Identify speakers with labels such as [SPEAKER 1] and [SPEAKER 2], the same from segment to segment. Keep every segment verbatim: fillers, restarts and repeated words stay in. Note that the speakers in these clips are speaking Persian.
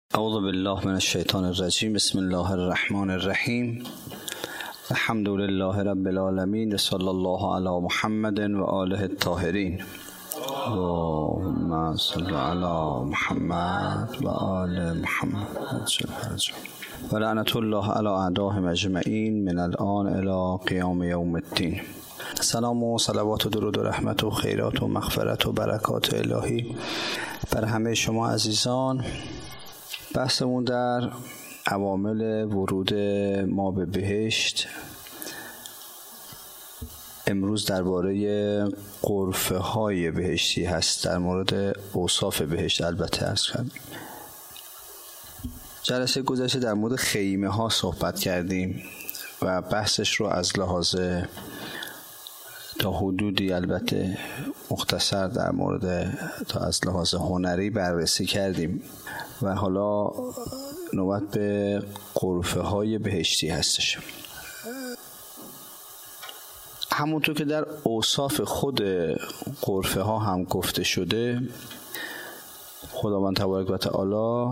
[SPEAKER 1] اعوذ بالله من الشیطان الرجیم. بسم الله الرحمن الرحیم. الحمد لله رب العالمین. صلی الله علی محمد و آله الطاهرین. اللهم صل علی محمد و آل محمد و لعنت الله علی اعدائهم اجمعین من الان الی قیام یوم الدین. سلام و صلوات و درود و رحمت و خیرات و مغفرت و برکات الهی بر همه شما عزیزان. بحثمون در عوامل ورود ما به بهشت. امروز درباره غرفه های بهشتی هست، در مورد اوصاف بهشت البته عرض کردیم. جلسه گذشته در مورد خیمه ها صحبت کردیم و بحثش رو از لحاظ تا حدودی البته مختصر در مورد تا از لحاظ هنری بررسی کردیم و حالا نوبت به غرفه های بهشتی هستش. همونطور که در اوصاف خود غرفه ها هم گفته شده، خداوند تبارک و تعالی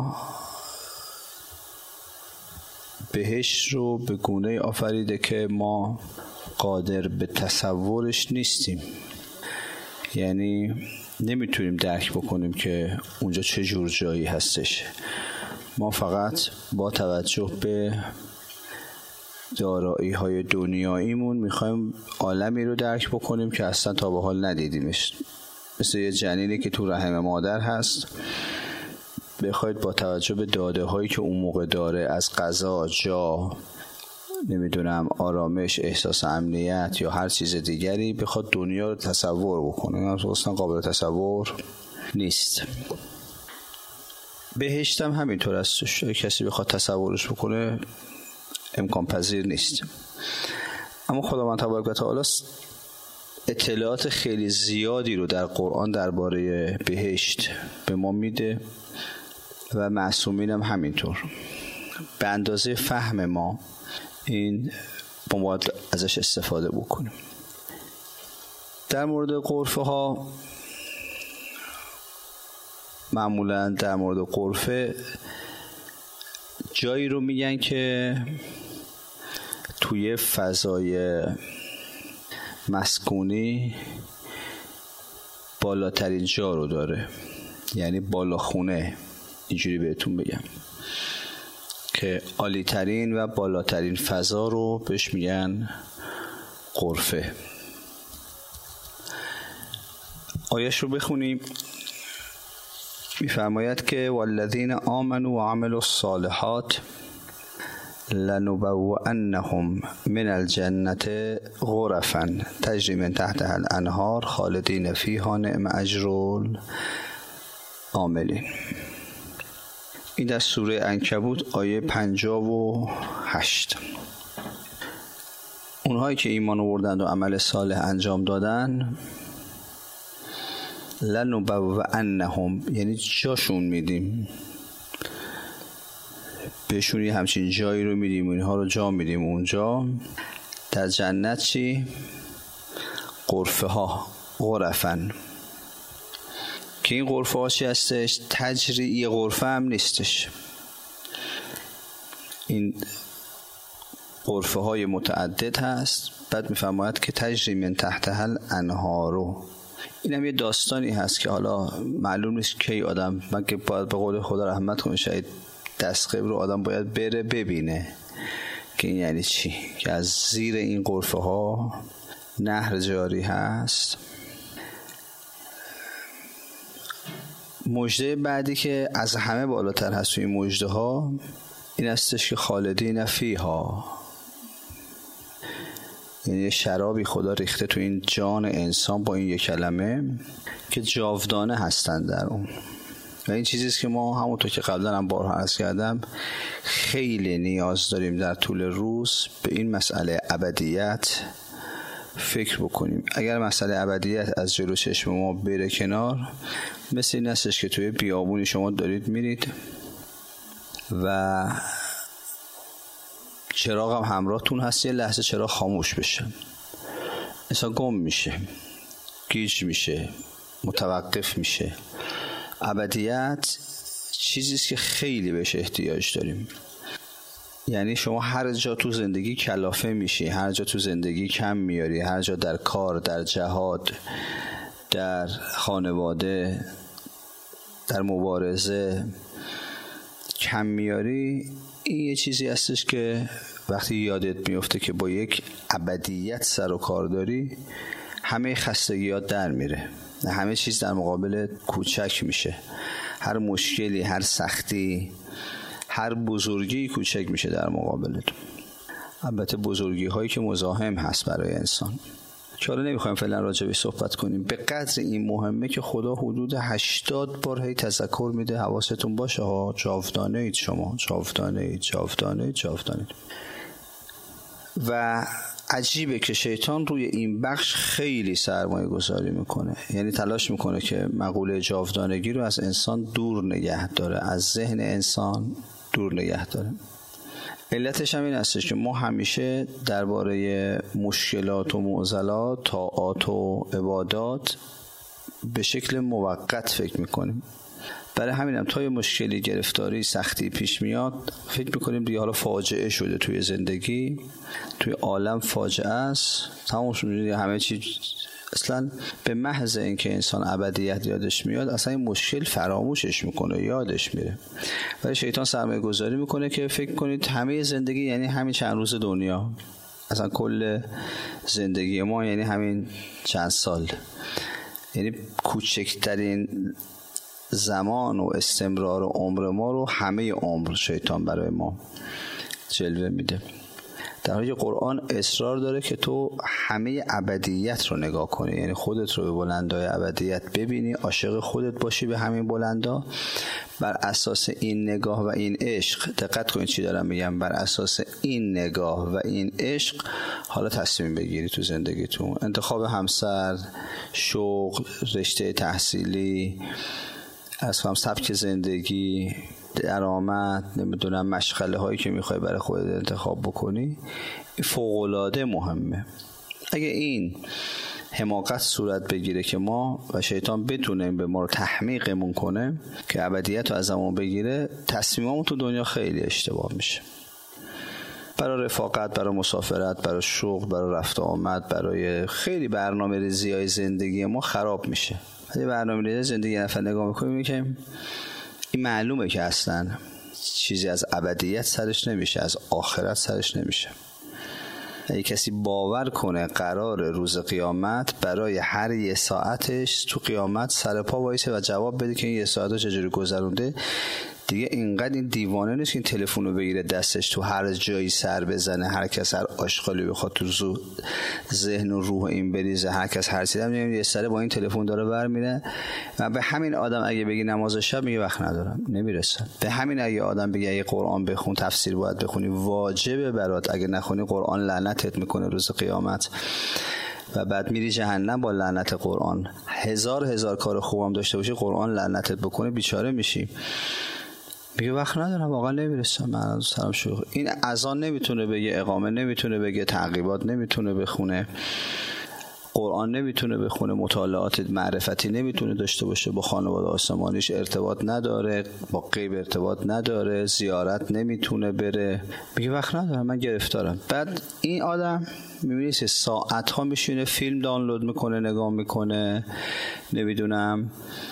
[SPEAKER 1] بهشت رو به گونه آفریده که ما قادر به تصورش نیستیم، یعنی نمیتونیم درک بکنیم که اونجا چه جور جایی هستش. ما فقط با توجه به دارایی های دنیاییمون میخوایم عالمی رو درک بکنیم که اصلا تا به حال ندیدیمش. مثل یه جنینی که تو رحم مادر هست، بخواید با توجه به داده هایی که اون موقع داره از غذا، جا، نمیدونم آرامش، احساس امنیت یا هر چیز دیگری، بخواد دنیا رو تصور بکنه، اصلا قابل تصور نیست. بهشت هم همینطور است، کسی بخواد تصورش بکنه امکان پذیر نیست. اما خداوند تبارک و تعالی اطلاعات خیلی زیادی رو در قرآن درباره بهشت به ما میده و معصومین هم همینطور. به اندازه فهم ما این ما باید ازش استفاده بکنیم. در مورد غرفه ها، معمولا در مورد غرفه جایی رو میگن که توی فضای مسکونی بالاترین جا رو داره، یعنی بالاخونه، اینجوری بهتون بگم که عالی ترین و بالاترین فضا رو بهش میگن غرفه. آیش رو بخونیم. میفرماید که والذین آمنوا و عملوا الصالحات لنبوئنهم من الجنة غرفا تجری من تحتها الانهار خالدین فیها نعم اجر العاملین. این در سوره عنکبوت آیه پنجاه و هشت. اونهایی که ایمان آوردند و عمل صالح انجام دادن، لنبوئنهم یعنی جاشون میدیم، بهشون یه همچین جایی رو میدیم، اینها رو جا میدیم اونجا در جنت. چی؟ غرفه ها، غرفن. که این غرفه ها چی هستش؟ تجری، یه غرفه هم نیستش، این غرفه های متعدد هست. بعد میفرماید که تجری من تحتها الانهار. این هم یه داستانی هست که حالا معلوم نیست کی آدم، من که باید به قول خدا رحمت کنه، شاید دستقیب رو آدم باید بره ببینه که این یعنی چی، که از زیر این غرفه ها نهر جاری هست. مژده بعدی که از همه بالاتر هست توی این مژده ها این هستش که خالدین فیها، یعنی شرابی خدا ریخته تو این جان انسان با این یک کلمه که جاودانه هستن در اون. و این چیزیست که ما همونطور که قبلا هم بارها عرض کردم خیلی نیاز داریم در طول روز به این مسئله ابدیت فکر بکنیم. اگر مسئله ابدیت از جلو چشم ما بره کنار، مثل این هستش که توی بیابونی شما دارید میرید و چراغ هم همراهتون هست، یه لحظه چراغ خاموش بشه، اصلا گم میشه، گیج میشه، متوقف میشه. ابدیت چیزیست که خیلی بهش احتیاج داریم. یعنی شما هر جا تو زندگی کلافه میشی، هر جا تو زندگی کم میاری، هر جا در کار، در جهاد، در خانواده، در مبارزه کم میاری، این یه چیزی هستش که وقتی یادت میفته که با یک ابدیت سر و کار داری، همه خستگیات در میره، همه چیز در مقابل کوچک میشه، هر مشکلی، هر سختی، هر بزرگی کوچک میشه در مقابلت. البته بزرگی هایی که مزاحم هست برای انسان که حالا نمیخوایم فعلا راجع بهش صحبت کنیم. به قدر این مهمه که خدا حدود هشتاد بار هی تذکر میده حواستون باشه ها، جاودانه اید شما، جاودانه اید، جاودانه اید، جاودانه اید. و عجیبه که شیطان روی این بخش خیلی سرمایه گذاری میکنه، یعنی تلاش میکنه که مقوله جاودانگی رو از انسان دور نگه داره، از ذهن انسان دور نگه داره. علتش هم این هستش که ما همیشه درباره مشکلات و معضلات، طاعات و عبادات به شکل موقت فکر میکنیم. برای همینم تا یه مشکلی، گرفتاری، سختی پیش میاد فکر میکنیم دیگه حالا فاجعه شده توی زندگی، توی عالم فاجعه است، تمام شده همه چی. اصلا به محض اینکه انسان ابدیت یادش میاد اصلا این مشکل فراموشش میکنه، یادش میره. ولی شیطان سرمایه گذاری میکنه که فکر کنید همه زندگی یعنی همین چند روز دنیا، اصلا کل زندگی ما یعنی همین چند سال، یعنی کوچکترین زمان و استمرار و عمر ما رو همه عمر شیطان برای ما جلوه میده. در حالی که قرآن اصرار داره که تو همه ابدیت رو نگاه کنی، یعنی خودت رو به بلندای ابدیت ببینی، عاشق خودت باشی به همین بلندا. بر اساس این نگاه و این عشق، دقت کنید چی دارم میگم، بر اساس این نگاه و این عشق حالا تصمیم بگیری تو زندگیتون، انتخاب همسر، شغل، رشته تحصیلی، از هم سبک زندگی، درآمد، نمیدونم مشغله هایی که میخوای برای خودت انتخاب بکنی، این فوق‌العاده مهمه. اگه این حماقت صورت بگیره که ما و شیطان بتونه به ما رو تحمیقمون کنه که ابدیت رو ازمون بگیره، تصمیممون تو دنیا خیلی اشتباه میشه. برای رفاقت، برای مسافرت، برای شغل، برای رفت و آمد، برای خیلی برنامه ریزی های زندگی ما خراب میشه. ولی برنامه ریزی زندگی نفر نگاه میکنیم که این معلومه که اصلا چیزی از ابدیت سرش نمیشه، از آخرت سرش نمیشه. اگه کسی باور کنه قرار روز قیامت برای هر یه ساعتش تو قیامت سر پا وایسه و جواب بده که این یه ساعت رو چجوری گذرونده، دیگه اینقدر این دیوانه نیست که این تلفن رو بگیره دستش تو هر جایی سر بزنه، هر کس هر آشغالی بخواد تو زو ذهن و روح این بریزه، هر کس هر چیزی میگه یه سره با این تلفن داره برمیره. و به همین آدم اگه بگی نماز شب میگه وقت ندارم، نمیرسه. به همین اگه آدم بگه اگه قرآن بخون، تفسیر باید بخونی، واجبه برات، اگه نخونی قرآن لعنتت میکنه روز قیامت و بعد میری جهنم با لعنت قرآن. هزار هزار کار خوبم داشته باشی قرآن لعنتت بکنه بیچاره میشی. میگه وقت ندارم، واقعا نمیرسم، من از سرم شوخ. این اذان نمیتونه بگه، اقامه نمیتونه بگه، تعقیبات نمیتونه بخونه، قرآن نمیتونه بخونه، مطالعات معرفتی نمیتونه داشته باشه، با خانواده آسمانیش ارتباط نداره، با غیب ارتباط نداره، زیارت نمیتونه بره. میگه وقت ندارم، من گرفتارم. بعد این آدم میبینی که ساعت ها میشینه فیلم دانلود میکنه، نگاه میکنه، نمیدونم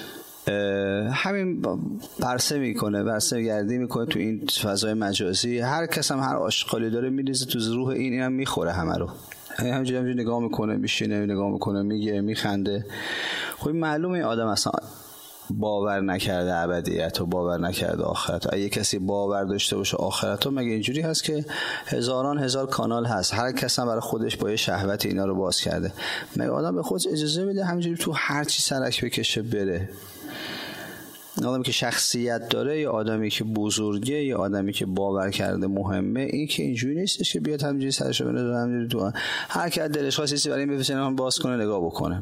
[SPEAKER 1] همین برسه میکنه، برسه گردی میکنه تو این فضای مجازی. هر کس هم هر آشغالی داره میریزه تو روح این، اینم میخوره همه رو. همینجوری همینجوری نگاه میکنه، میشینه نگاه میکنه، میگه، میخنده. خب معلومه این آدم اصلا باور نکرده ابدیت و باور نکرده آخرت. اگه کسی باور داشته باشه آخرت، مگه اینجوری هست که هزاران هزار کانال هست، هر کس هم برای خودش با یه شهوت اینا رو باز کرده؟ مگه آدم به خودش اجازه بده همینجوری تو هر چی سرک بکشه بره؟ آدمی که شخصیت داره، یا آدمی که بزرگه، یا آدمی که باور کرده مهمه، این که اینجوری نیستش که بیاد همینجوری سرش رو بندازه همینجوری تو هر کی دلش خواست چیزی برای این بفهمه باز کنه نگاه بکنه.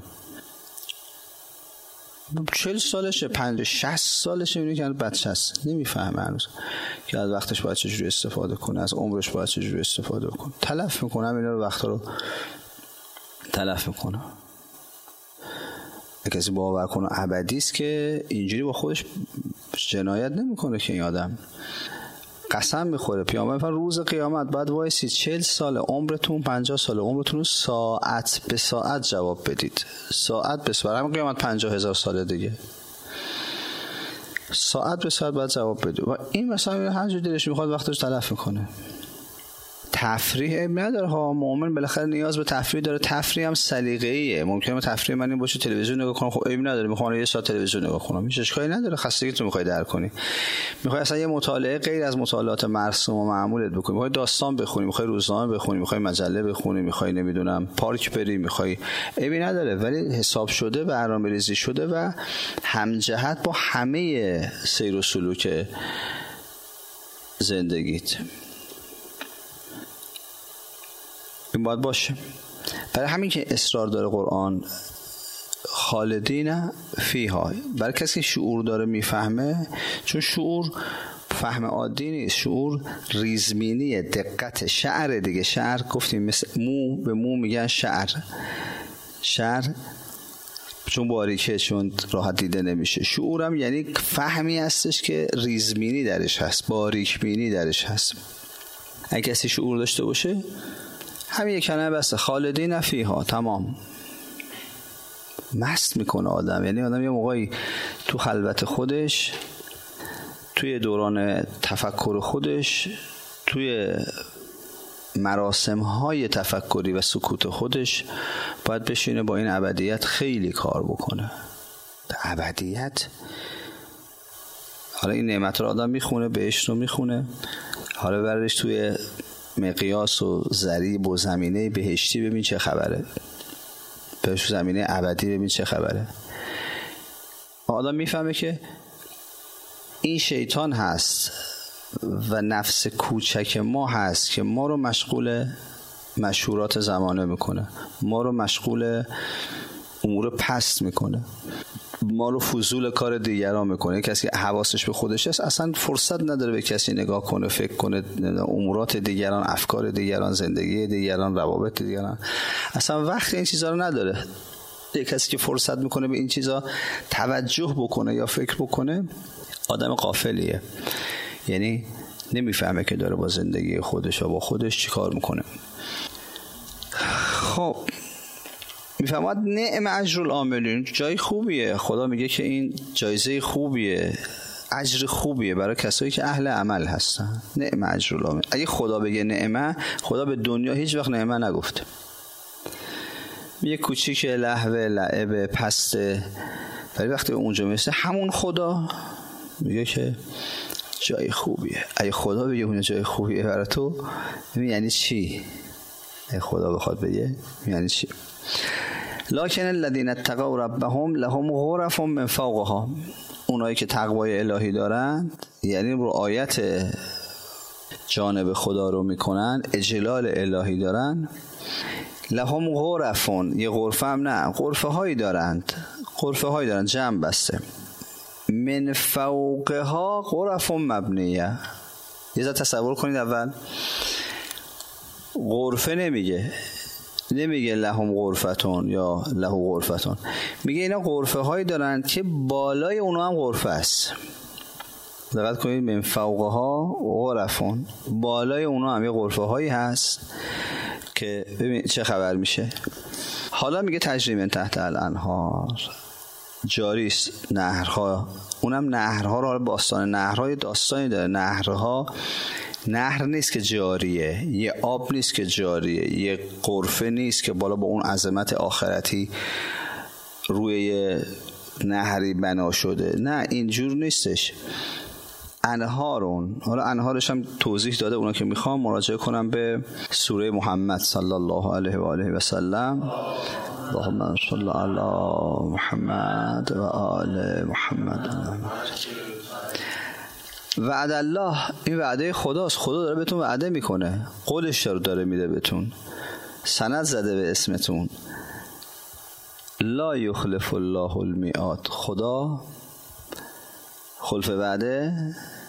[SPEAKER 1] چهل سالشه، پنجاه شصت سالشه، میبینی که بچه هست، نمیفهمه هنوز که از وقتش باید چجوری استفاده کنه، از عمرش باید چجوری استفاده کنه. تلف میکنه اینا رو، وقتا رو تلف میکنه. کسی باور کنه ابدی است که اینجوری با خودش جنایت نمیکنه که این آدم قسم میخوره. پیامبر فرمود روز قیامت بعد وایسید چهل سال عمرتون، پنجاه سال عمرتون رو ساعت به ساعت جواب بدید. ساعت به ساعت، همین قیامت پنجاه هزار ساله دیگه، ساعت به ساعت باید جواب بدید. و این مثلا هر جور دلش میخواد وقتش تلف میکنه. تفریح نداره ها، مؤمن بالاخره نیاز به تفریح داره. تفریح هم سلیقه‌ایه. ممکنه تفریح من این باشه تلویزیون نگاه کنم، خب عیب نداره، میخوام یه ساعت تلویزیون نگاه کنم، هیچ اشکالی نداره. خستگی تو میخوای در کنی، میخوای اصلا یه مطالعه غیر از مطالعات مرسوم و معمولت بکنی، میخوای داستان بخونی، میخوای روزنامه بخونی، میخوای مجله بخونی، میخوای نمیدونم پارک بری، میخوای، عیبی نداره، ولی حساب شده، برنامه‌ریزی شده و همجهت با همه سیر و سلوک زندگیت. این باید باشه. برای همین که اصرار داره قرآن خالدین فیها، برای کسی که شعور داره میفهمه، چون شعور فهم عادی نیست، شعور ریزمینیه، دقت، شعر دیگه. شعر گفتیم مثل مو به مو میگن شعر، شعر چون باریکه، چون راحت دیده نمیشه. شعورم یعنی فهمی هستش که ریزمینی درش هست، باریکبینی درش هست. اگه کسی شعور داشته باشه همین یک کلمه بس، خالدین فیها، تمام. مست میکنه آدم، یعنی آدم یه موقعی تو خلوت خودش، توی دوران تفکر خودش، توی مراسم‌های تفکری و سکوت خودش باید بشینه با این ابدیت خیلی کار بکنه. ابدیت، حالا این نعمت رو آدم میخونه، بهشت رو میخونه، حالا بردش توی مقیاس و ضریب و زمینه بهشتی ببین چه خبره، بهش زمینه ابدی ببین چه خبره. آدم میفهمه که این شیطان هست و نفس کوچک ما هست که ما رو مشغول مشهورات زمانه میکنه، ما رو مشغول امور پست میکنه، ما رو فضول کار دیگران میکنه. کسی حواسش به خودش هست اصلا فرصت نداره به کسی نگاه کنه، فکر کنه امورات دیگران، افکار دیگران، زندگی دیگران، روابط دیگران، اصلا وقت این چیزا رو نداره. یک کسی که فرصت میکنه به این چیزا توجه بکنه یا فکر بکنه آدم غافلیه، یعنی نمیفهمه که داره با زندگی خودش و با خودش چی کار میکنه. خب میفهمد نعم اجر العاملین، جای خوبیه. خدا میگه که این جایزه خوبیه، اجر خوبیه برای کسایی که اهل عمل هستن. نعم اجر العاملین. اگه خدا بگه نعمه، خدا به دنیا هیچ وقت نعمه نگفته. یه کوچیک لهوه لعب پسته، ولی وقتی اونجا میسته همون خدا میگه که جای خوبیه. اگه خدا بگه اون جای خوبیه برای تو، یعنی چی؟ اگه خدا بخواد بگه یعنی چی؟ لکن الذین اتقوا ربهم لهم غرف من فوقها، اونایی که تقوای الهی دارند، یعنی رعایت جانب خدا رو میکنن، اجلال الهی دارن، لهم غرفون، یه غرفه هم نه، غرفه هایی دارند، غرفه هایی دارند، جمع بسته، من فوقها غرف مبنیه. یه ذره تصور کنید، اول غرفه نمیگه، نمیگه لهم غرفتون یا لهو غرفتون، میگه اینا غرفه هایی دارن که بالای اونا هم غرفه است. دقت کنید، من فوقها غرفون، بالای اونا هم یه غرفه هایی هست که ببین چه خبر میشه. حالا میگه تجری من تحت الانهار، جاری است نهرها، اونم نهرها رو باستان نهرهای داستانی داره. نهرها نهر نیست که جاریه، یه آب نیست که جاریه، یه غرفه نیست که بالا با اون عظمت آخرتی روی یه نهری بنا شده، نه اینجور نیستش. انهارون، حالا انهارش هم توضیح داده، اونا که میخوام مراجعه کنم به سوره محمد صلی الله علیه و آله و سلم. اللهم صل علی محمد و آل محمد. وعد الله، این وعده خداست، خدا داره بهتون وعده میکنه، قولش رو داره میده بهتون، سند زده به اسمتون. لا یخلف الله المیعاد، خدا خلف وعده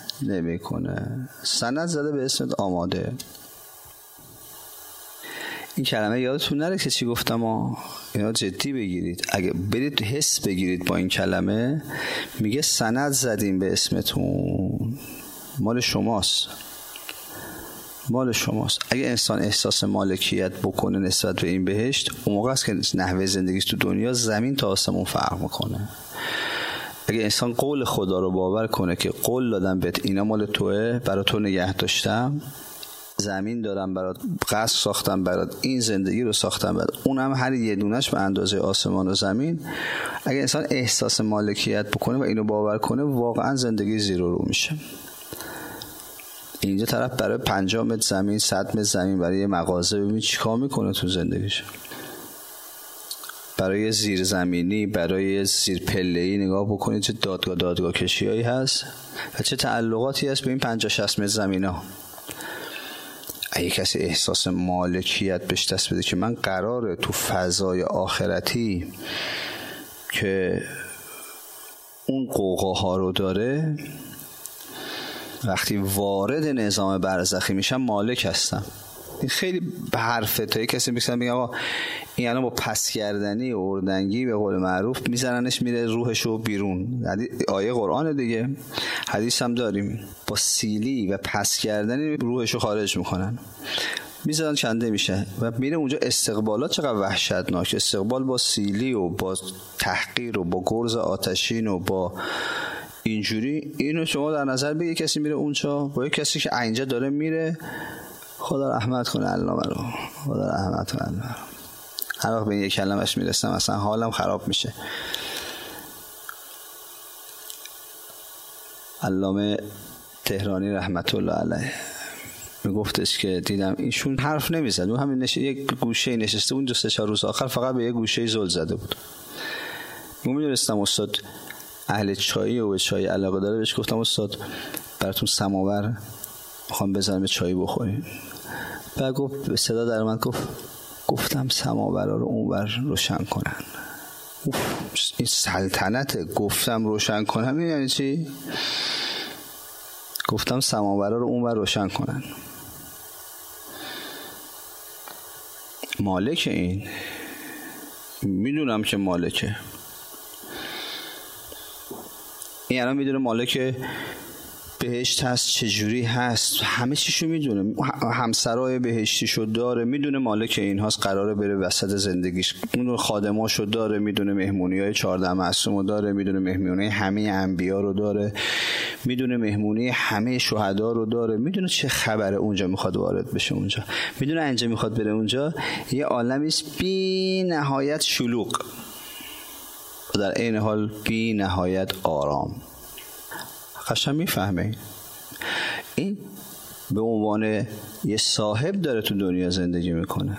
[SPEAKER 1] نمیکنه، سند زده به اسمت، آماده. این کلمه یادتون نره که چی گفتم ها، اینا جدی بگیرید. اگه برید حس بگیرید با این کلمه، میگه سند زدیم به اسمتون، مال شماست، مال شماست. اگه انسان احساس مالکیت بکنه نسبت به این بهشت، اون موقع است که نحوه زندگیش تو دنیا زمین تا آسمون فرق میکنه. اگه انسان قول خدا رو باور کنه که قول دادم بهت، اینا مال توئه، برای تو نگه داشتم، زمین دارم برات، قصر ساختم برات، این زندگی رو ساختم برات، اونم هر یه دونش به اندازه آسمان و زمین. اگه انسان احساس مالکیت بکنه و اینو باور کنه، واقعا زندگی زیرو رو میشه. اینجا طرف برای پنجاه متر زمین، صد متر زمین، برای یه مغازه، ببین چیکار میکنه تو زندگیش. برای زیرزمینی، برای زیر پله‌ای نگاه بکنید چه دادگاه دادگاه کشیایی هست و چه تعلقاتی هست به این پنجاه شصت متر زمینا. اگه کسی احساس مالکیت بهش دست بده که من قراره تو فضای آخرتی که اون قوقاها رو داره، وقتی وارد نظام برزخی میشم مالک هستم. این خیلی به حرفه. تا کسی میگه میگه آقا این الان با پس کردنی و اردنگی به قول معروف میزننش میره روحشو بیرون. آیه قرآن دیگه، حدیث هم داریم، با سیلی و پس کردنی روحشو خارج میکنن، میزنن چنده میشه و میره اونجا. استقبالات چقدر وحشتناک، استقبال با سیلی و با تحقیر و با گرز آتشین و با اینجوری. اینو شما در نظر بگی کسی میره اونجا با کسی که اینجا داره میره، خدا رحمت کنه علامه رو، خدا رحمت کنه علامه رو. هر وقت به این یک کلمش میرسم اصلا حالم خراب میشه. علامه تهرانی رحمت الله علیه میگفتش که دیدم ایشون حرف نمیزد، اون همین نشه یک گوشه نشسته، اون دو سه چهار روز آخر فقط به یک گوشه زل زده بود. من میدونستم استاد اهل چایی و به چای علاقه داره، بهش گفتم استاد براتون سماور میخوام بذارم چای بخوریم. بعد گفت به صدا در من گفت گفتم سماورا رو اونور روشن کنن. اوف، این سلطنته. گفتم روشن کنن یعنی چی؟ گفتم سماورا رو اونور روشن کنن. مالک این، میدونم که مالکه این، الان میدونه مالک بهشت هست، چجوری هست، همه چیشو میدونه، همسرای بهشتیشو داره، میدونه مالک این هاست، قراره بره وسط زندگیش، میدونه خادماشو داره، میدونه مهمونی های چهارده معصومو داره، میدونه مهمونی همه انبیا رو داره، میدونه مهمونی همه شهدا رو داره، میدونه چه خبره اونجا میخواد وارد بشه اونجا، میدونه اینجا میخواد بره اونجا یه عالمی است بی نهایت شلوغ و در عین حال بی نهایت آرام. قشنگ میفهمه. این به عنوان یه صاحب داره تو دنیا زندگی میکنه،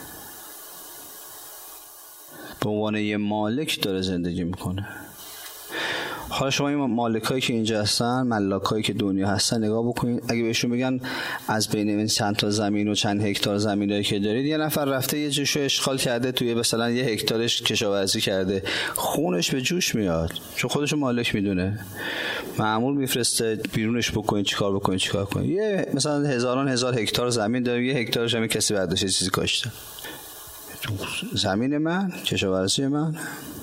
[SPEAKER 1] به عنوان یه مالک داره زندگی میکنه. حالا شما این مالکایی که اینجا هستن، ملاکایی که دنیا هستن، نگاه بکنید. اگه بهشون بگن از بین این چند تا زمین و چند هکتار زمینایی که دارید، یه نفر رفته یه جوشو اشغال کرده، توی مثلا یه هکتارش کشاورزی کرده، خونش به جوش میاد چون خودشو مالک میدونه. مأمور میفرسته بیرونش بکنید، چیکار بکنید چیکار کنید. یه مثلا هزاران هزار هکتار زمین داره، یه هکتارش هم کسی برداشته چیزی کاشته. زمین من، کشاورزی من.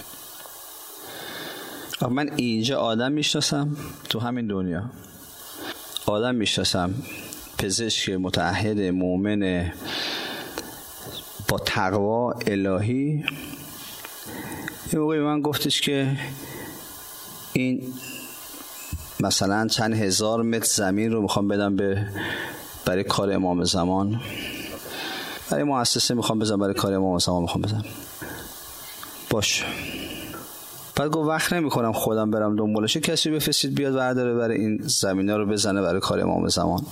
[SPEAKER 1] من اینجا آدم میشناسم، تو همین دنیا آدم میشناسم، پزشک متعهد مؤمن با تقوا الهی. یه موقعی من گفتش که این مثلا چند هزار متر زمین رو میخوام بدم به برای کار امام زمان، برای مؤسسه میخوام بزنم، برای کار امام زمان میخوام بزنم. باش. بعد گفت وقت نمی کنم خودم برم دنبالش، کسی بفرستید بیاد برداره برای این زمینا رو بزنه برای کار امام زمان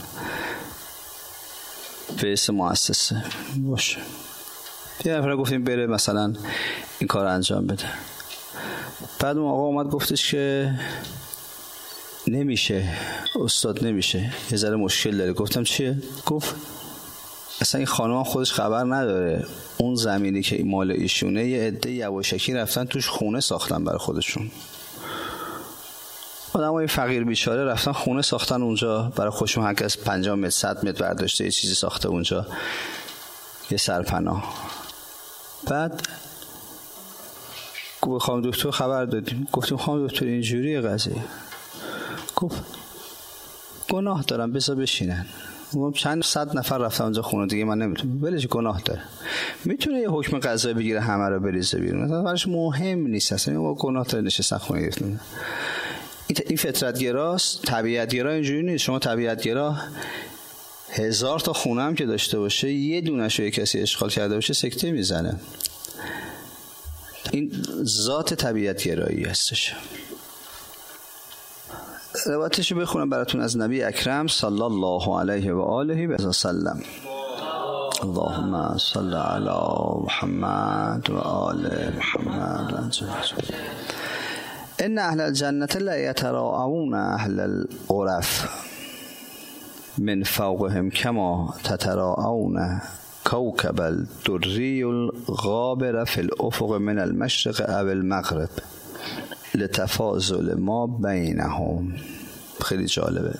[SPEAKER 1] به اسم مؤسسه. باشه. یه نفر گفتیم بره مثلا این کار انجام بده. بعد اون آقا اومد گفتش که نمیشه استاد، نمیشه، یه ذره مشکل داره. گفتم چیه؟ گفت اصلا این خانم خودش خبر نداره اون زمینی که مال ایشونه یه عده یواشکی رفتن توش خونه ساختن برای خودشون. آدمای فقیر بیچاره رفتن خونه ساختن اونجا برای خودشون، هر کس پنجاه متر صد متر برداشته یه چیزی ساخته اونجا یه سرپناه. بعد گفت خانم دکتر خبر دادیم، گفتیم خانم دکتر اینجوری قضیه. گفت گناه دارم بذار بشینن. چند صد نفر رفتن اونجا خونه دیگه، من نمیتونم ولش، گناه داره، میتونه یه حکم قضایی بگیره همه رو بریزه بیرون، مثلا براش مهم نیست، اصلا اون گناه داره نشستن خونه گرفتن. این فطرت گراست. طبیعت گرا اینجوری نیست. شما طبیعت گرا هزار تا خونه هم که داشته باشه، یه دونش رو کسی اشغال کرده باشه سکته میزنه. این ذات طبیعت گرایی هستش. روایتشو بخونم براتون از نبی اکرم صلی الله علیه و آله و سلم. اللهم صل علی محمد و آل محمد. ان اهل الجنه لا يتراءون اهل الغرف من فوقهم كما تتراءون كوكب الدری الغابر في الافق من المشرق او المغرب لتفاضل ما بینهم. خیلی جالبه.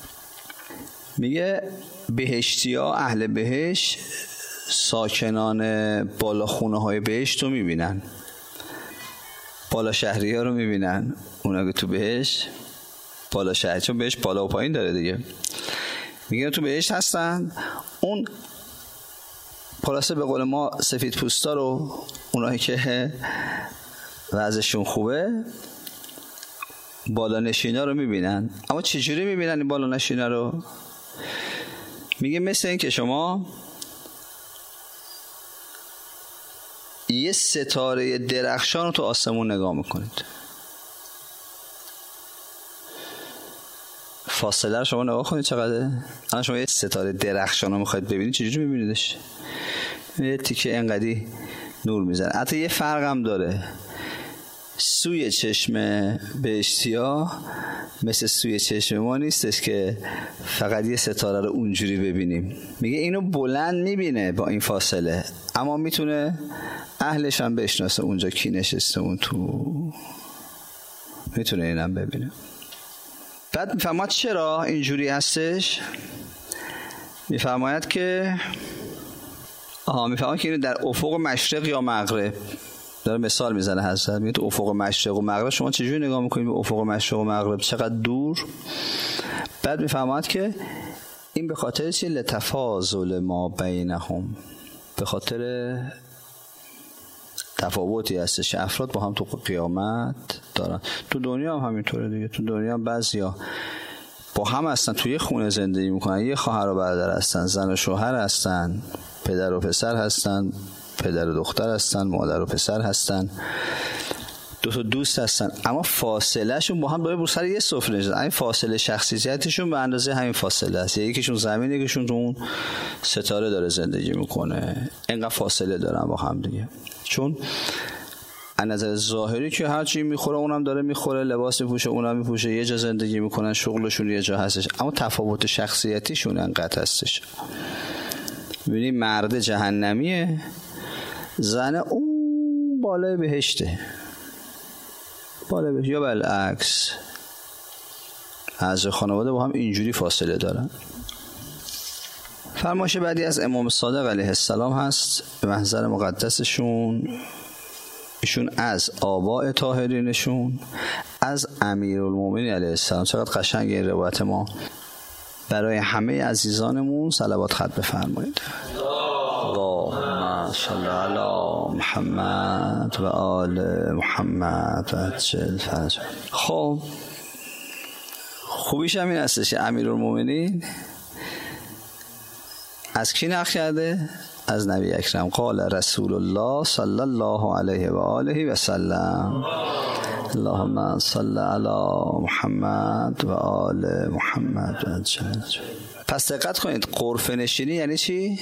[SPEAKER 1] میگه بهشتیا، اهل بهشت، ساکنان بالا خونه های بهشت رو میبینن، بالا شهری ها رو میبینن. اونا که تو بهشت بالا شهری، چون بهشت بالا و پایین داره دیگه، میگه تو بهشت هستن. اون خلاصه به قول ما سفید پوستا رو، اونایی که وضعشون خوبه، بالا نشینا رو میبینن. اما چجوری میبینن این بالا نشینا رو؟ میگه مثل این که شما یه ستاره درخشان رو تو آسمون نگاه میکنید، فاصله رو شما نگاه کنید چقدره. الان شما یه ستاره درخشان رو میخواید ببینید، چجوری میبینیدش؟ یه تیکه انقدی نور میزنه. حتی یه فرق هم داره، سوی چشم بهشتیا مثل سوی چشم ما نیستش که فقط یه ستاره رو اونجوری ببینیم. میگه اینو بلند میبینه با این فاصله، اما میتونه اهلش هم بشناسه اونجا کی نشسته اون تو، میتونه اینم ببینه. بعد میفهمد چرا اینجوری هستش. میفهمد که آها میفهمد که اینو در افق مشرق یا مغرب داره مثال میزنه حضرت. میگه تو افق مشرق و مغرب شما چجوری نگاه میکنید به افق مشرق و مغرب، چقدر دور. بعد میفهمد که این به خاطر چیه؟ لتفاضل ما بینهم، به خاطر تفاوتی هستش افراد با هم تو قیامت دارن. تو دنیا هم همینطوره دیگه. تو دنیا هم بعضیا با هم هستن، توی یه خونه زندگی میکنن، یه خواهر و برادر هستن، زن و شوهر هستن، پدر و پسر هستن، پدر و دختر هستن، مادر و پسر هستن، دو تا دوست هستن، اما فاصله شون با هم داره بر سر یه سفره نشستن. این فاصله شخصیتشون به اندازه همین فاصله است. یکیشون زمین، یکیشون تو اون ستاره داره زندگی میکنه. اینقدر فاصله دارن با هم دیگه. چون از نظر ظاهری که هر چی میخوره اونم داره میخوره، لباس میپوشه اونم میپوشه، یه جا زندگی میکنن، شغلشون یه جا هستش، اما تفاوت شخصیتیشون انقدر هستش. ببینید مرد جهنمیه، زن اون بالای بهشته، بالای بهشت، یا بالعکس. اعضای خانواده با هم اینجوری فاصله دارن. فرمایش بعدی از امام صادق علیه السلام هست به محضر مقدسشون. ایشون از آباء طاهرینشون، از امیرالمومنین علیه السلام. چقدر قشنگ این روایت. ما برای همه عزیزانمون صلوات ختم بفرمایید. اللهم صل علی محمد و آل محمد و عجل فرج. خب خوبیش همین هستش امیرالمومنین از کی نقل کرده؟ از نبی اکرم. قال رسول الله صلی الله علیه و آله و سلم اللهم صل علی محمد و آل محمد و عجل. پس دقت کنید، غرفه نشینی یعنی چی؟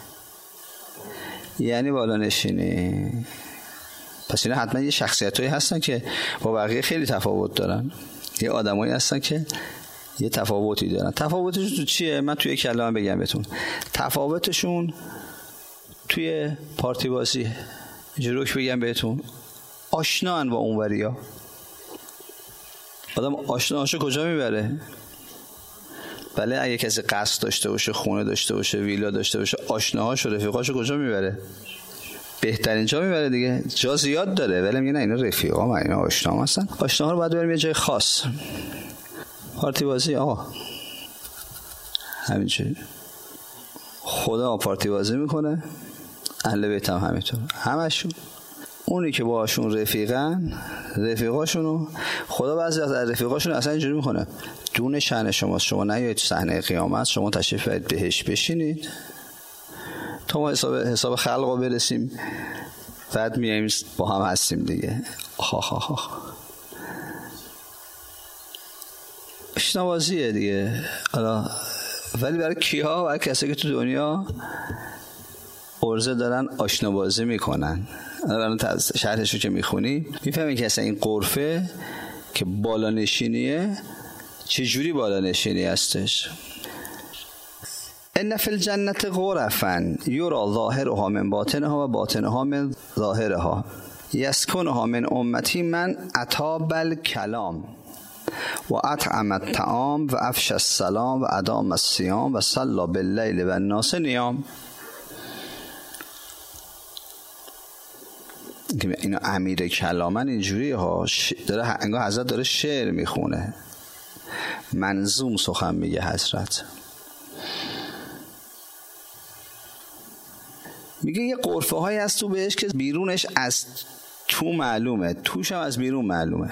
[SPEAKER 1] یعنی بالا نشینی. پس اینا حتما یه شخصیتایی هستن که با بقیه خیلی تفاوت دارن. یه آدمایی هستن که یه تفاوتی دارن. تفاوتشون تو چیه؟ من توی کلام بگم بهتون. تفاوتشون توی پارتی بازی، جروک بگم بهتون، آشنان با اونوریا. آدم آشناشو کجا میبره؟ بله اگه کسی قصد داشته باشه، خونه داشته باشه، ویلا داشته باشه، آشناهاش و رفیقاشو کجا میبره؟ بهترین جا میبره دیگه. جا زیاد داره ولی میگه نه اینا رفیقام، اینا آشنام هستن. آشناها رو باید بریم یه جای خاص. پارتی بازی آقا همینجوری خدا پارتی بازی میکنه، اهل بیت هم همینطور، همشون. اونی که باهاشون رفیقن، رفیقاشونو خدا بعضی از رفیقاشون اصلا اینجوری میکنه دون شأن شماست، شما نیایید صحنه قیامت، شما تشریف برید بهش بشینید تا ما حساب حساب خلق رو برسیم، بعد میایم با هم هستیم دیگه. آخ آخ آخ اشنوازیه دیگه. حالا ولی برای کیها؟ برای کسی که تو دنیا عرضه دارن آشنا بازی میکنن. الان شرحش رو که میخونی میفهمی که اصلا این غرفه که بالا نشینیه چجوری بالا نشینی هستش. ان فی الجنة غرفا یرا ظاهرها من باطنها و باطنها من ظاهرها یسکنها من امتی من اطاب الکلام و اطعم الطعام و افشى السلام و ادام الصیام و صلی باللیل و الناس نیام. اینا امیر کلامن اینجوری ها، داره انگار حضرت داره شعر میخونه، منظوم سخن میگه حضرت. میگه یه غرفه هایی هست تو بهش که بیرونش از تو معلومه، توش هم از بیرون معلومه.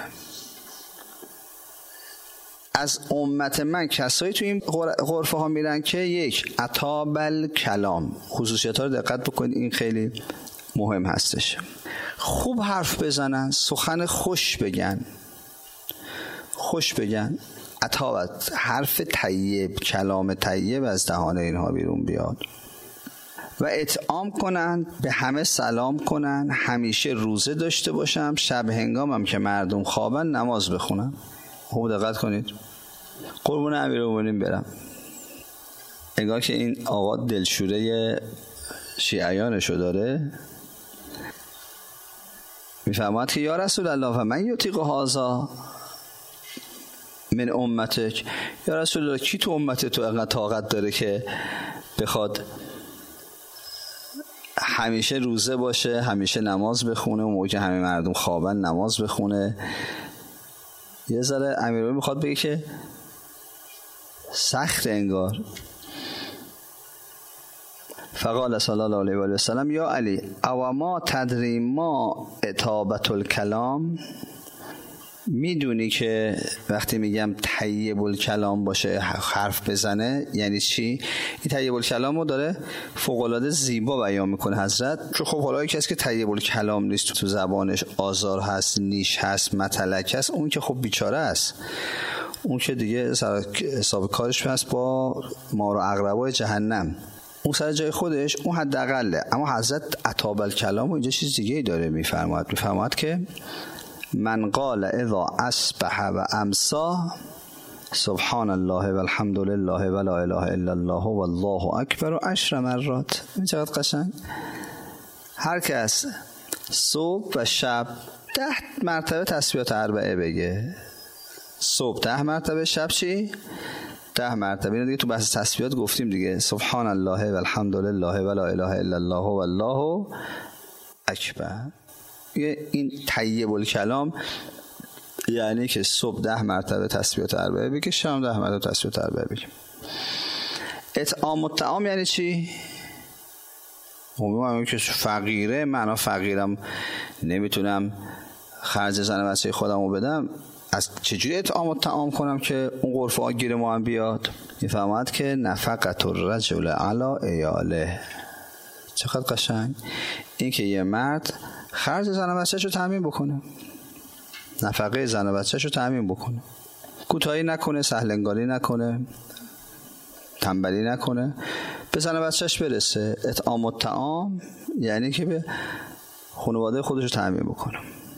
[SPEAKER 1] از امت من کسایی تو این غرفه ها میرن که یک اطاب الکلام، خصوصیت ها رو دقت بکنید، این خیلی مهم هستش. خوب حرف بزنن، سخن خوش بگن، خوش بگن، اطابت حرف طیب، کلام طیب از دهان اینها بیرون بیاد. و اطعام کنن، به همه سلام کنن، همیشه روزه داشته باشم، شب هنگام هم که مردم خوابن نماز بخونن. خوب دقت کنید. قربون امیرالمومنین برم، انگار که این آقا دلشوره شیعیانشو داره، میفهمد که یا رسول الله و من یطیق هذا من امتک، یا رسول الله کی تو امت تو انقدر طاقت داره که بخواد همیشه روزه باشه، همیشه نماز بخونه، و موقع که همه مردم خوابن نماز بخونه. یه ذره امیرالمومنین میخواد بگه که سخت انگار. فقال صلی الله علیه و سلم یا علی او ما تدری ما اطابت الکلام، میدونی که وقتی میگم طیب الکلام باشه، حرف بزنه یعنی چی؟ این طیب الکلام رو داره فوق‌العاده زیبا بیان میکنه حضرت، چون خب حالا کسی که طیب الکلام نیست، تو زبانش آزار هست، نیش هست، متلک هست، اون که خب بیچاره است، اون که دیگه حساب کارش هست با مار و عقربای جهنم، اون سر جای خودش، اون حداقله. اما حضرت اطاب الکلام و اینجا چیز دیگه ای داره میفرماد. میفرماد که من قال اذا اصبح و امسا سبحان الله و الحمد لله و لا اله الا الله و الله اکبر و عشر مرات. این چقدر قشنگ. هر کس صبح و شب ده مرتبه تسبیحات اربعه بگه، صبح ده مرتبه، شب چی؟ ده مرتبه. اینو دیگه تو بحث تسبیحات گفتیم دیگه، سبحان الله و الحمد لله و لا اله الا الله و الله اکبر. این طیب الکلام یعنی که صبح ده مرتبه تسبیحات اربعه بگی، شب ده مرتبه تسبیحات اربعه بگی. اطعام الطعام یعنی چی؟ همون که فقیره، معنا فقیرم نمیتونم خرج زن بچه خودمو بدم، از چجوری اطعام الطعام کنم که اون غرفه ها گیر ما هم بیاد؟ میفهمد که نفقت الرجل علی عیاله. چقدر قشنگ. این که یه مرد خرج زن و بچه‌شو تامین بکنه، نفقه زن و بچه‌شو تامین بکنه، کوتاهی نکنه، سهلنگاری نکنه، تنبلی نکنه، به زن و بچه‌ش برسه. اطعام الطعام یعنی که به خانواده خودشو تامین بکنه.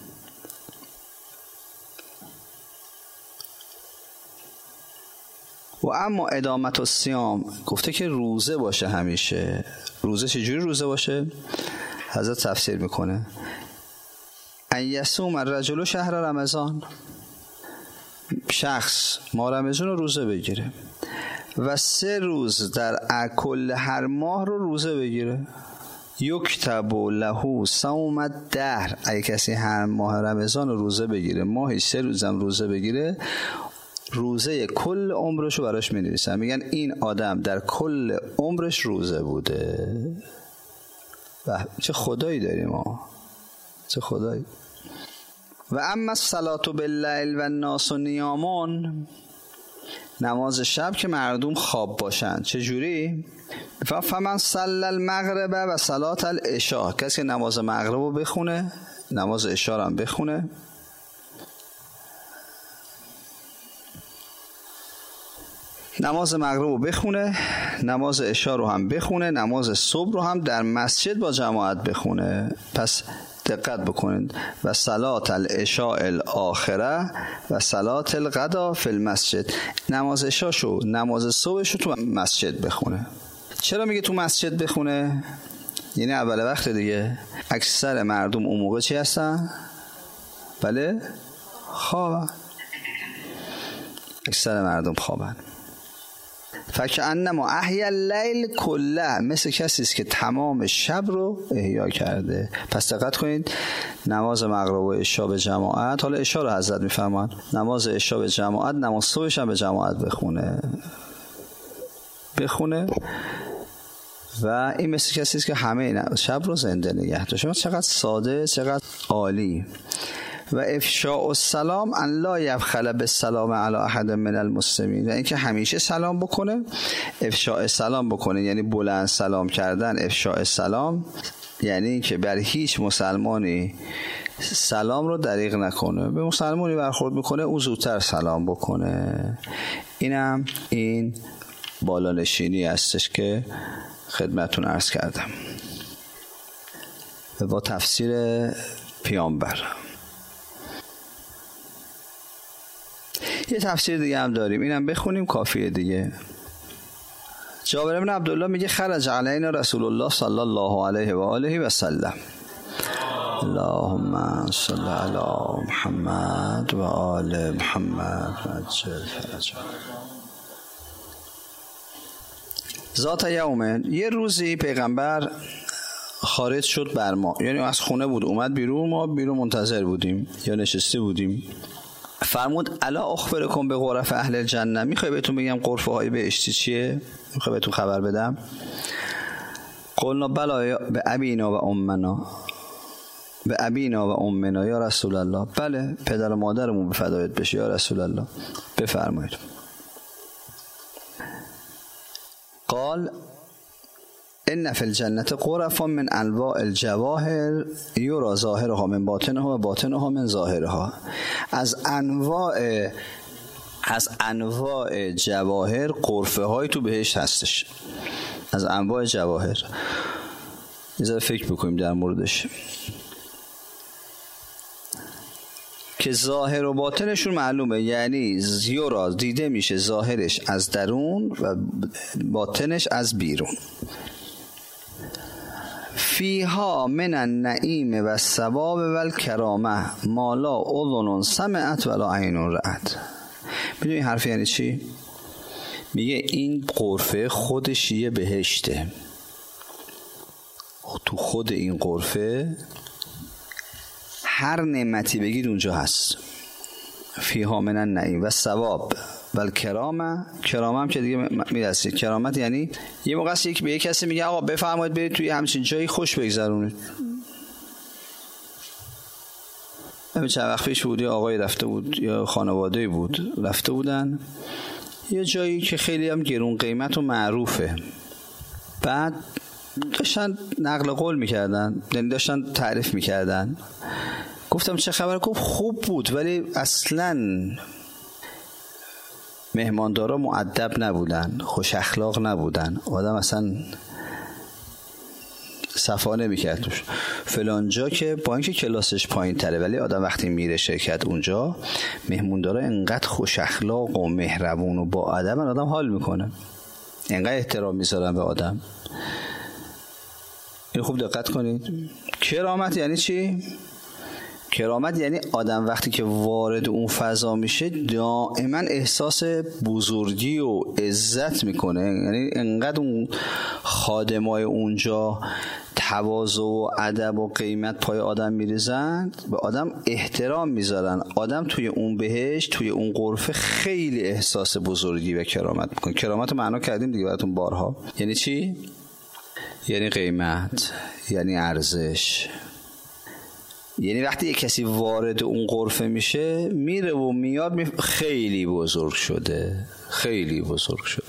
[SPEAKER 1] و اما ادامت الصیام، گفته که روزه باشه همیشه. روزه چجوری روزه باشه؟ حضرت تفسیر میکنه ان یصوم الرجل شهر رمضان، شخص ما رمضان رو روزه بگیره، و سه روز در کل هر ماه رو روزه بگیره. یکتب له صوم الدهر، اگه کسی هر ماه رمضان رو روزه بگیره، ماهی سه روزم روزه بگیره، روزه کل عمرش رو براش می‌نویسن. میگن این آدم در کل عمرش روزه بوده. و چه خدایی داریم ما، چه خدایی. و اما الصلاة باللیل و الناس نیامون، نماز شب که مردم خواب باشن چجوری؟ فمن صلی المغرب و صلاة العشاء، کسی نماز مغرب رو بخونه، نماز عشاء رو هم بخونه، نماز مغرب رو بخونه، نماز عشاء رو هم بخونه، نماز صبح رو هم در مسجد با جماعت بخونه. پس دقت بکنید. و صلات العشاء الاخره و صلات الغدا فی المسجد، نماز عشاء شو نماز صبح شو تو مسجد بخونه. چرا میگه تو مسجد بخونه؟ یعنی اول وقت دیگه اکثر مردم اون موقع چی هستن؟ بله؟ خوابن. اکثر مردم خوابن. فکأنما احیا اللیل کله، مثل کسی است که تمام شب رو احیا کرده. پس دقت کنید، نماز مغرب و عشاء به جماعت، حالا عشاء رو حضرت میفرمان نماز عشاء به جماعت، نماز صبحش هم به جماعت بخونه بخونه و این مثل کسی است که همه شب رو زنده نگه داشته. چقدر ساده، چقدر عالی. و افشاء السلام ان لا یبخل بالسلام علی احد من المسلمین، و اینکه همیشه سلام بکنه. افشاء سلام بکنه یعنی بلند سلام کردن. افشاء سلام یعنی اینکه بر هیچ مسلمانی سلام رو دریغ نکنه. به مسلمانی برخورد میکنه او زودتر سلام بکنه. اینم این بالانشینی هستش که خدمتون عرض کردم و با تفسیر پیامبر. یه تفسیر دیگه هم داریم، اینم بخونیم کافیه دیگه. جابر بن عبدالله میگه خرج علینا رسول الله صلی الله علیه و آله و سلم. اللهم صل علی محمد و آل محمد عجل فرجهم. ذات یوم، یه روزی پیغمبر خارج شد بر ما، یعنی از خونه بود اومد بیرون، ما بیرون منتظر بودیم یا نشسته بودیم. فرمود الا اخبرکم به غرف اهل الجنه، میخوای بهتون بگم غرفه های بهشتی چیه؟ میخوای بهتون خبر بدم؟ قلنا بلا به ابینا و امنا، به ابینا و امنا یا رسول الله. بله پدر و مادرمون به فدایت بشه یا رسول الله، بفرمایید. قال ان فی الجنة غرفا من انواع الجواهر یرا ظاهرها من باطنها و باطنها من ظاهرها. از انواع از انواع جواهر غرفه های تو بهشت هستش. از انواع جواهر یه ذره فکر بکنیم در موردش که ظاهر و باطنشون معلومه، یعنی یرا دیده میشه ظاهرش از درون و باطنش از بیرون. فیها من النعیم و الثواب و الکرامه ما لا اذن سمعت ولا عین رأت. میدونی حرف یعنی چی؟ میگه این غرفه خودش یه بهشته. تو خود این غرفه هر نعمتی بگید اونجا هست. فیها من النعیم و الثواب و الکرامه. کرامه هم که دیگه میرسید. کرامت یعنی یه موقع است یک به یک کسی میگه آقا بفرمایید برید توی همچین جایی خوش بگذرونید. همین چند وقت پیش بود یه آقای رفته بود یا خانواده‌ای بود رفته بودن یه جایی که خیلی هم گرون قیمت و معروفه. بعد داشتن نقل قول میکردن، یعنی داشتن تعریف میکردن. گفتم چه خبر؟ گفت خوب بود ولی اصلاً مهماندارا مؤدب نبودن، خوش اخلاق نبودن، آدم اصلا صفا نمی‌کرد توش. فلان جا که با اینکه کلاسش پایین تره ولی آدم وقتی میره شرکت اونجا مهماندارا انقدر خوش اخلاق و مهربون و با ادب آدم حال میکنه، انقدر احترام میذارن به آدم. این خوب دقت کنید. کرامت یعنی چی؟ کرامت یعنی آدم وقتی که وارد اون فضا میشه دائما احساس بزرگی و عزت میکنه. یعنی انقدر اون خادمای اونجا تواضع و ادب و قیمت پای آدم میریزن، به آدم احترام میذارن. آدم توی اون بهشت، توی اون غرفه خیلی احساس بزرگی و کرامت میکنه. کرامت رو معنا کردیم دیگه براتون بارها. یعنی چی؟ یعنی قیمت، یعنی ارزش. یعنی وقتی یک کسی وارد اون غرفه میشه میره و میاد می... خیلی بزرگ شده، خیلی بزرگ شده.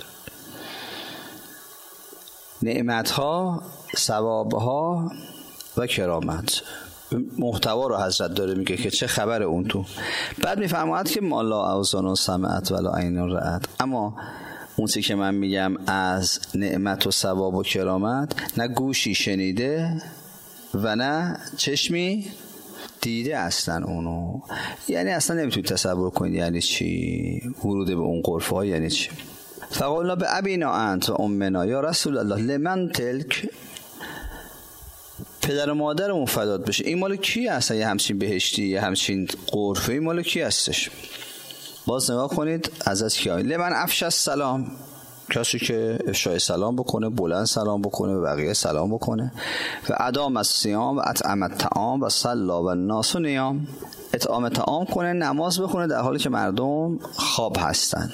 [SPEAKER 1] نعمتها، ثوابها و کرامت. محتوا رو حضرت داره میگه که چه خبر اون تو. بعد میفرماید که ما لا اوزان سمعت ولا عین رأت. اما اون چیزی که من میگم از نعمت و ثواب و کرامت نه گوشی شنیده و نه چشمی دیده اصلا اونو. یعنی اصلا نمیتونید تصور کنید یعنی چی ورود به اون غرفه ها یعنی چی. فقالنا به ابینا انت و امنا یا رسول الله لمن تلک. پدر و مادرمون فدات بشه، این مال کی اصلا؟ یه همچین بهشتی، یه همچین غرفه، این مال کی هستش؟ باز نگاه کنید از از کی. لمن افشى السلام، کسی که افشای سلام بکنه، بلند سلام بکنه، به بقیه سلام بکنه. و ادام الصیام و اطعم الطعام و صلی و الناس نیام، اطعام طعام کنه، نماز بخونه در حالی که مردم خواب هستن.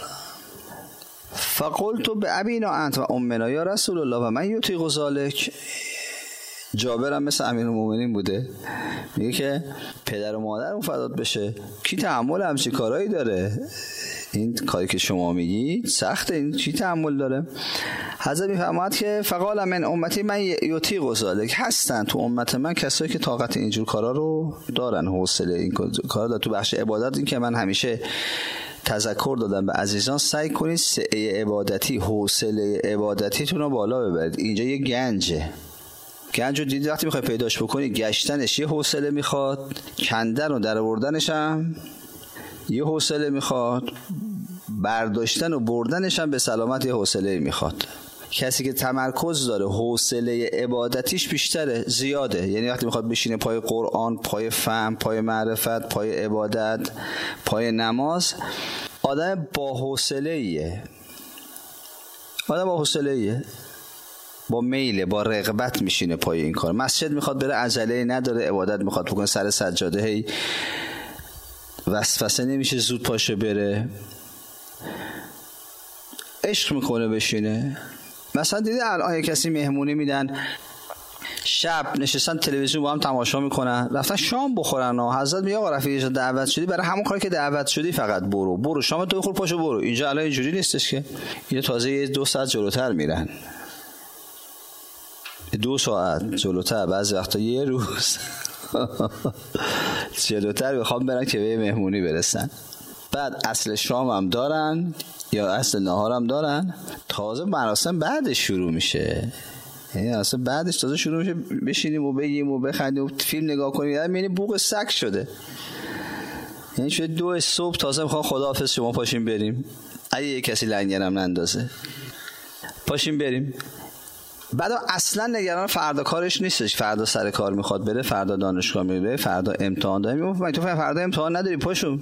[SPEAKER 1] فقلت به ابینا انت و امنا یا رسول الله و من یطیق ذلک. جابر هم مثل امیرالمومنین بوده، میگه که پدر و مادرمون فدات بشه، کی تحمل همچین کارایی داره؟ این کاری که شما میگید سخته، این کی تحمل داره؟ حضرت میفرماد که فقال من امتی من یطیق ذلک، هستن تو امت من کسایی که طاقت اینجور کارا رو دارن، حوصله این کارا دارن. تو بخش عبادت این که من همیشه تذکر دادم به عزیزان، سعی کنید سعی عبادتی، حوصله عبادتیتون رو بالا ببرید. اینجا یه گنجه، گنج رو دیدی وقتی میخوای پیداش بکنی گشتنش یه حوصله میخواد، کندن و در آوردنش هم یه حوصله میخواد، برداشتن و بردنش هم به سلامت یه حوصله میخواد. کسی که تمرکز داره حوصله عبادتیش بیشتره، زیاده. یعنی وقتی میخواد بشینه پای قرآن، پای فهم، پای معرفت، پای عبادت، پای نماز، آدم با حوصله ایه، آدم با حوصله ایه، با میله، با رغبت میشینه پای این کار. مسجد میخواد بره، عجله نداره، عبادت میخواد بکنه، سر سجاده هی وسوسه نمیشه زود پاشه بره، عشق میکنه بشینه. مثلا دیدی الان کسی مهمونی میدن، شب نشستن تلویزیون با هم تماشا میکنن، رفتن شام بخورن و حضرت میگه آقا رفیقش دعوت شدی، برای همون کاری که دعوت شدی فقط برو برو شام تو بخور، پاشو برو. اینجا الان اینجوری نیستش که، اینجا تازه یه دو ساعت جلوتر میرن، دو ساعت جلوتر، بعضی وقتا یه روز جلوتر بخوام برن که به مهمونی برسن. بعد اصل شام هم دارن یا اصل نهار هم دارن، تازه مراسم بعدش شروع میشه. یعنی اصلا بعدش تازه شروع میشه بشینیم و بگیم و بخندیم و فیلم نگاه کنیم، یعنی بوق سگ شده. یعنی شده دو صبح تازه میخوام خداحافظ شما پاشیم بریم، اگه یه کسی لنگرم نندازه پاشیم بریم. بعد اصلا نگران فردا کارش نیستش، فردا سر کار میخواد بره، فردا دانشگاه میره، فردا امتحان داره، میگم تو فردا امتحان نداری پاشو.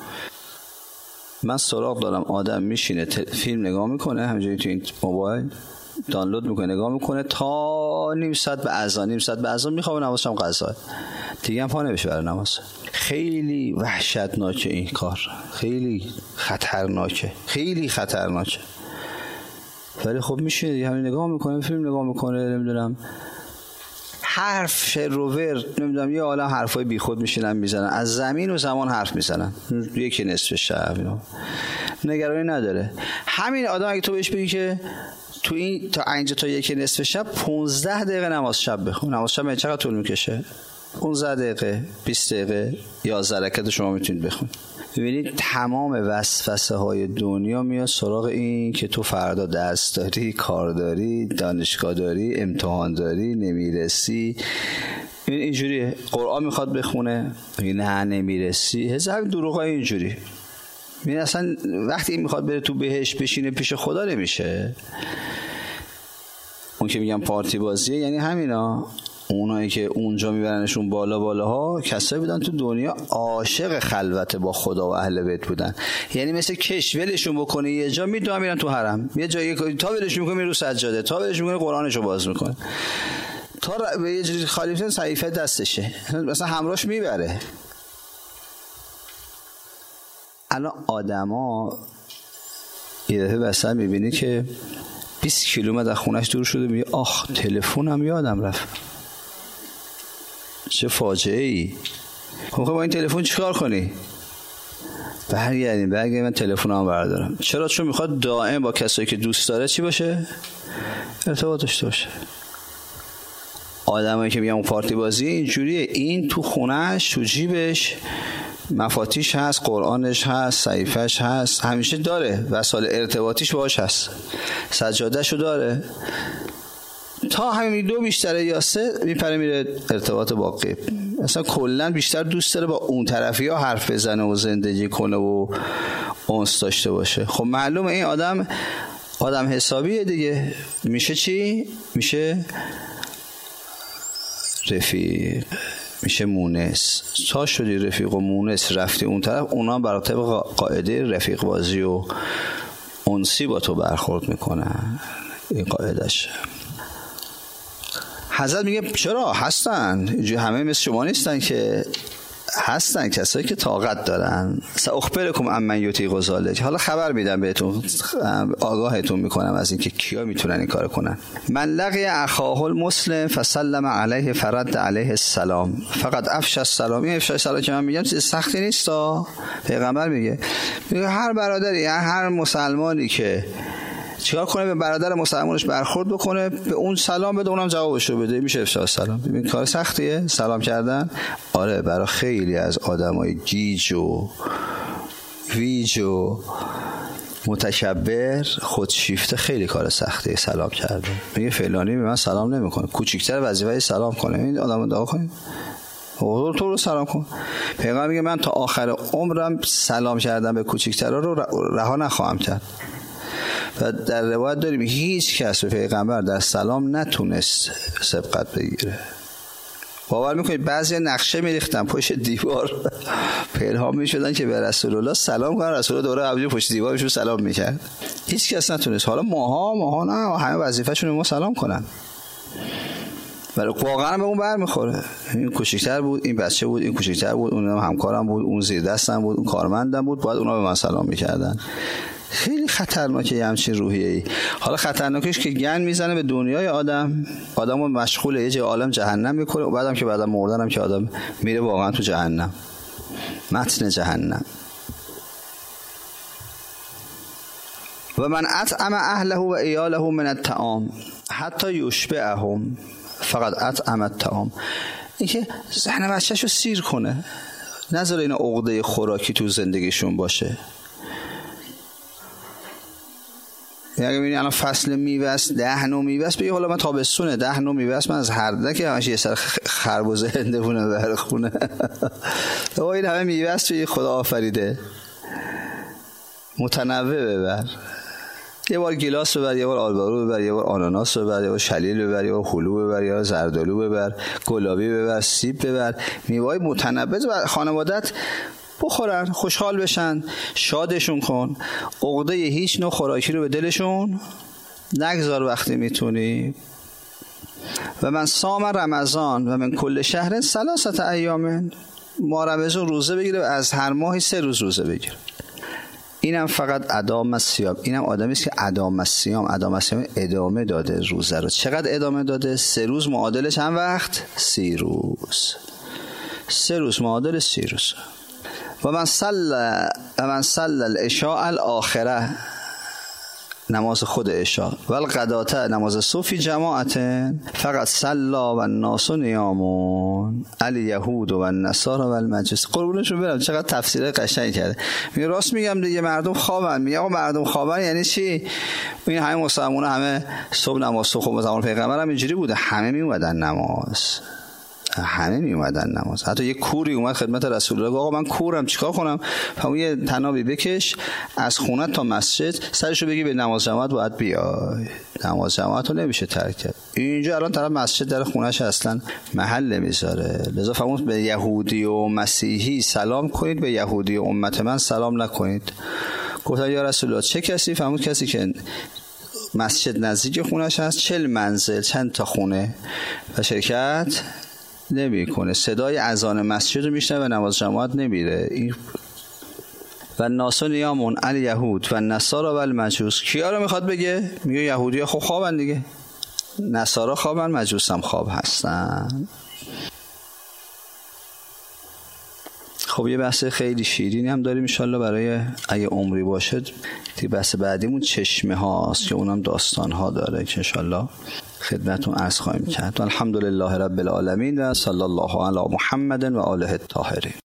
[SPEAKER 1] من سراغ دارم آدم میشینه فیلم نگاه میکنه همینجوری تو این موبایل دانلود میکنه نگاه میکنه تا نیم ساعت به اذان، نیم ساعت به اذان میخوابه، نمازش هم قضا دیگه هم پا نمیشه برای نماز. خیلی وحشتناکه این کار، خیلی خطرناکه، خیلی خطرناکه. ولی خب میشه دیگه، همین نگاه میکنه، فیلم نگاه میکنه، نمیدونم حرف شروور، نمیدونم یه عالم حرفای بیخود میشینن میزنن، از زمین و زمان حرف میزنن، یکی نصف شب اینا نگرانی نداره. همین آدم اگه تو بهش بگی که تو این تا اینجا تا یک نصف شب پانزده دقیقه نماز شب بخون، نماز شب چقدر طول میکشه؟ پانزده دقیقه، بیست دقیقه، یازده رکعت شما میتونید بخون. ببینید تمام وسوسه های دنیا میاد سراغ این که تو فردا درس داری، کار داری، دانشگاه داری، امتحان داری، نمیرسی. این اینجوریه. قرآن میخواد بخونه، نه نمیرسی، هزار دروغ های اینجوری. این اصلا وقتی این میخواد بره تو بهش بشینه پیش خدا نمیشه. اون که میگم پارتی بازیه یعنی همینا، اونایی که اونجا میبرنشون بالا بالاها کسایی بودن تو دنیا عاشق خلوت با خدا و اهل بیت بودن. یعنی مثل کش ولشون بکنه یه جا میدونن میرن تو حرم، یه جایی تا ولشون میکنه رو سجاده، تا ولشون میکنه قرآنشو باز میکنه، تا به یه جوری خلیفه صحیفه دستشه مثلا همراهش میبره. الان آدما یه دفعه مثلا میبینی که بیست کیلومتر از خونش دور شده، میگه آخ تلفنم یادم رفت، چه فاجعه ای. خب با این تلفن چیکار کنی؟ برگردیم برگردیم من تلفنم بردارم. چرا؟ چون میخواد دائم با کسایی که دوست داره چی باشه؟ ارتباط داشته باشه. آدمایی که میگن اون پارتی بازی اینجوریه، این تو خونهش تو جیبش مفاتیش هست، قرآنش هست، صحیفش هست، همیشه داره، وسایل ارتباطیش باهاش هست، سجادهشو داره، تا همین دو بیشتره یا سه میپره میره ارتباط با غیب. اصلا کلا بیشتر دوست داره با اون طرفی ها حرف بزنه و زندگی کنه و اونس داشته باشه. خب معلومه این آدم آدم حسابیه دیگه. میشه چی؟ میشه رفیق، میشه مونس. تا شدی رفیق و مونس رفتی اون طرف، اونا برای طبق قاعده رفیق بازی و انسی با تو برخورد میکنن. این قاعدش. حضرت میگه چرا هستن اینجوری، همه مثل شما نیستن که، هستن کسایی که طاقت دارن. ساخبرکم عمن یطیق ذلک، حالا خبر میدم بهتون، آگاهتون میکنم از اینکه کیا میتونن این کارو کنن. من لقی اخاه المسلم فسلم علیه فرد علیه السلام فقط افشى السلام. این افشای سلام که من میگم چیز سختی نیست. پیغمبر میگه میگه هر برادری، هر مسلمانی که چیکار کنه به برادر مسلمانش برخورد بکنه، به اون سلام بده، اونم جوابشو بده، میشه افشای سلام. ببین کار سختیه سلام کردن. آره برای خیلی از آدمای گیج و ویج و متکبر خودشیفته خیلی کار سختیه سلام کردن. میگه فلانی به من سلام نمیکنه، کوچیک‌تر وظیفه سلام کنه. این آدمو دعا کنید تو رو سلام کن. پیغمبر میگه من تا آخر عمرم سلام کردم به کوچیک‌ترا رو رها نخواهم کرد. و در روایت داریم هیچ کس به پیغمبر در سلام نتونست سبقت بگیره. باور میکنید بعضی نقشه میریختن پشت دیوار، پیلهام میشدن که به رسول الله سلام کنن، رسول الله دوره ابجو پشت دیوار میشون سلام میکرد. هیچ کس نتونست. حالا ماها ماها نه، همه وظیفه‌شون ما سلام کنن. ولی واقعا به اون برمیخوره. این کوچیک‌تر بود، این بچه بود، این کوچیک‌تر بود، اون همکارم بود، اون زیر دستم بود، اون کارمندم بود، باید اونا به من سلام میکردن. خیلی خطرناکه یه همچین روحیه‌ای. حالا خطرناکش که گند میزنه به دنیای آدم، آدمو مشغول یه جای عالم جهنم میکنه و بعدم که بعدم مردنم که آدم میره واقعا تو جهنم، متن جهنم. و من اطعم اهله و عیاله من الطعام حتی یشبعهم فقط اطعم الطعام. اینکه ذهن بچه‌شو سیر کنه، نذاره اینا عقده خوراکی تو زندگیشون باشه. اگه ببینی الان فصل میوه است، ده نوع میوه است، بگی حالا من تابستونه ده نوع میوه است، من از هر دکه همش یه سر خربزه هندونه بره خونه. تو این همه میوه است توی خدا آفریده، متنوع ببر. یه بار گیلاس ببر، یه بار آلبارو ببر، یه بار آناناس ببر، یه بار شلیل ببر، یه بار هلو ببر، یه بار زردالو ببر، گلابی ببر، سیب ببر. میوه‌های متنوع ببر، خانوادت بخورن، خوشحال بشن، شادشون کن. عقده هیچ نوع خوراکی رو به دلشون نگذار وقتی میتونی. و من صام رمضان و من کل شهر ثلاثه ایام، ما رمضان روزه بگیره و از هر ماهی سه روز روزه بگیره. اینم فقط ادام الصیام. اینم آدمی است که ادام الصیام ادام الصیام ادامه داده روزه رو. چقدر ادامه داده؟ سه روز معادل چند وقت؟ سی روز. سه روز معادل سی روز. و من صلی و من صلی العشاء الاخره، نماز خود عشاء، و الغداة نماز صبح جماعت، فقط صلی و الناس نیامون الیهود و النصارى و المجوس. قربونشون برم چقدر تفسیر قشنگ کرده. میگه راست میگم دیگه، مردم خوابن. میگه آقا مردم خوابن یعنی چی؟ این همه مسلمان‌ها همه صبح نماز صبح، زمان پیغمبر هم اینجوری بوده، همه میومدن نماز، همه می اومدن نماز. حتی یه کوری اومد خدمت رسول الله، آقا من کورم چیکار کنم؟ همون یه تنابی بکش از خونه تا مسجد، سرشو بگی به نماز جماعت باید بیای. نماز جماعت رو نمیشه ترک کرد. اینجا الان طرف مسجد در خونهش اصلا محل نمیذاره. لذا فرمود به یهودی و مسیحی سلام کنید، به یهودی و امت من سلام نکنید. گفتن یا رسول الله چه کسی؟ فرمود کسی که مسجد نزدیک خونهش هست، چل منزل چند تا خونه و شرکت نمی کنه، صدای اذان مسجد رو میشنوه و نماز جماعت نمیره. این و الناس نیامون الیهود و النصارى و المجوس. کیا رو میخواد بگه؟ میگه یهودی ها خب خوابن دیگه، نصارا خوابن، مجوس هم خواب هستن. خب یه بحث خیلی شیرینی هم داریم انشالله برای اگه عمری باشه. تی بحث بعدیمون چشمه هاست که اونم داستان ها داره که انشالله خدمتون عرض خواهیم کرد. الحمدلله رب العالمین و صلی الله علی محمد و آله الطاهرین.